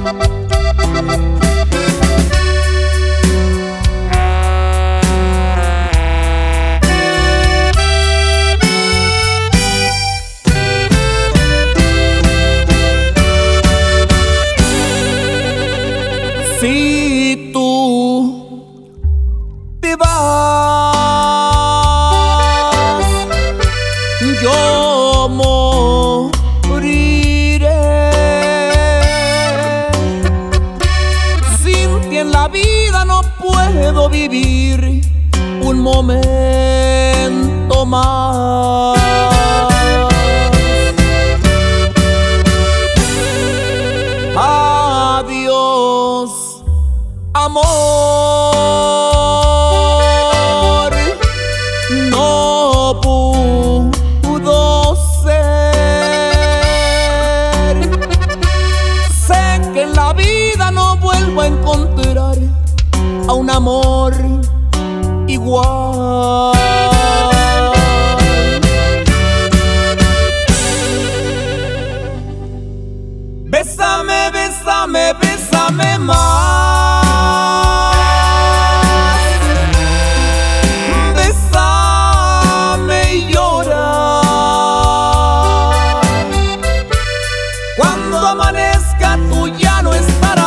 Si tú te vas, yo moriré. Sin ti en la vida no puedo vivir un momento más. Adiós, amor, no pudo ser. Sé que en la vida no vuelvo a encontrar a un amor igual. Bésame, bésame, bésame más. Bésame y llora. Cuando amanezca tú ya no estarás.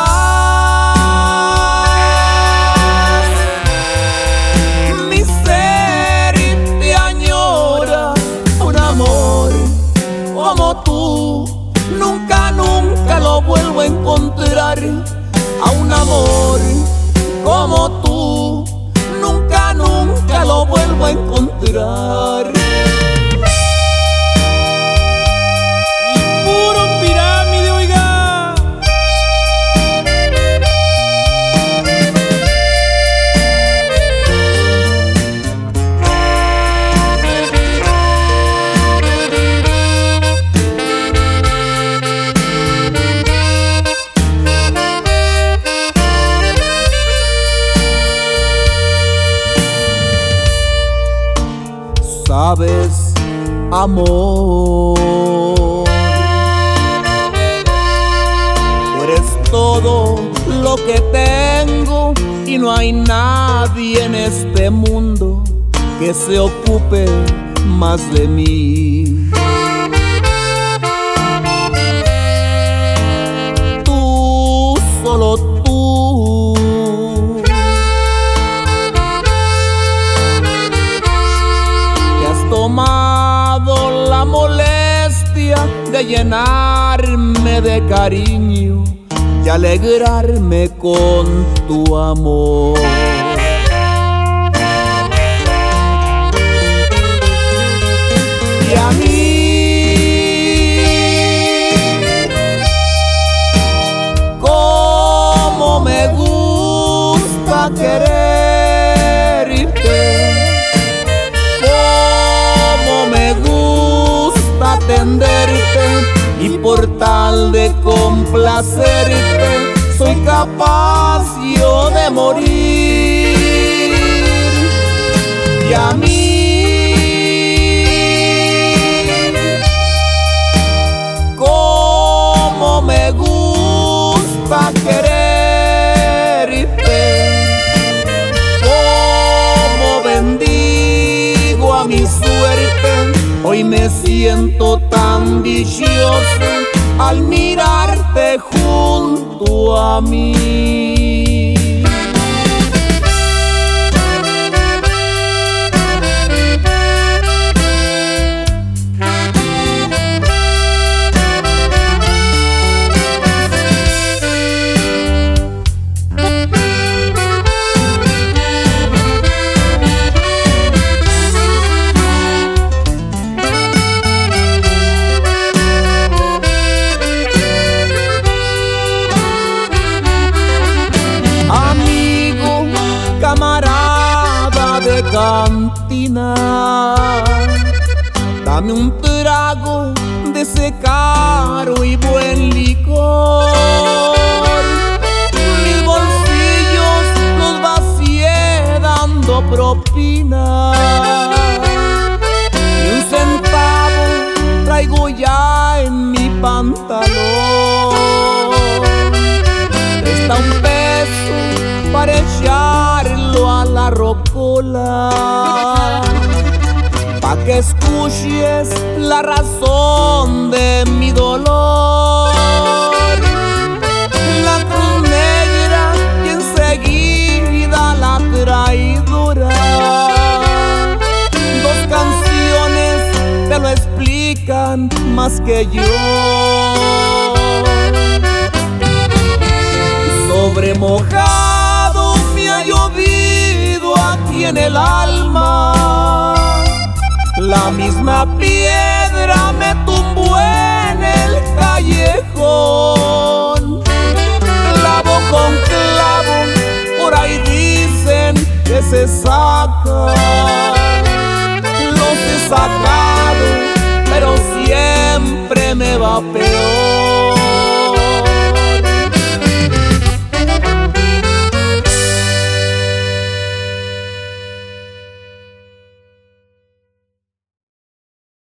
Mi ser te añora. Un amor como tú nunca, nunca lo vuelvo a encontrar. A un amor como tú nunca, nunca lo vuelvo a encontrar. Y puro Pirámide, oiga. Sabes, amor, tú eres todo lo que tengo y no hay nadie en este mundo que se ocupe más de mí. Tú, solo tú, tomado la molestia de llenarme de cariño y alegrarme con tu amor. Y a mí, cómo me gusta quererte, atenderte, y por tal de complacerte soy capaz yo de morir. Y a mí, cómo me gusta quererte, cómo bendigo a mi suerte. Hoy me siento tan dichoso al mirarte junto a mí. Camarada de cantina, dame un trago de ese caro y buen licor. Mis bolsillos los vacié dando propina, ni un centavo traigo ya en mi pantalón. parábola, pa' que escuches la razón de mi dolor. La cruz negra y enseguida la traidora. Dos canciones te lo explican más que yo. Sobre mojado me ha llovido aquí en el alma. La misma piedra me tumbó en el callejón. Clavo con clavo, por ahí dicen que se saca. Los he sacado, pero siempre me va peor.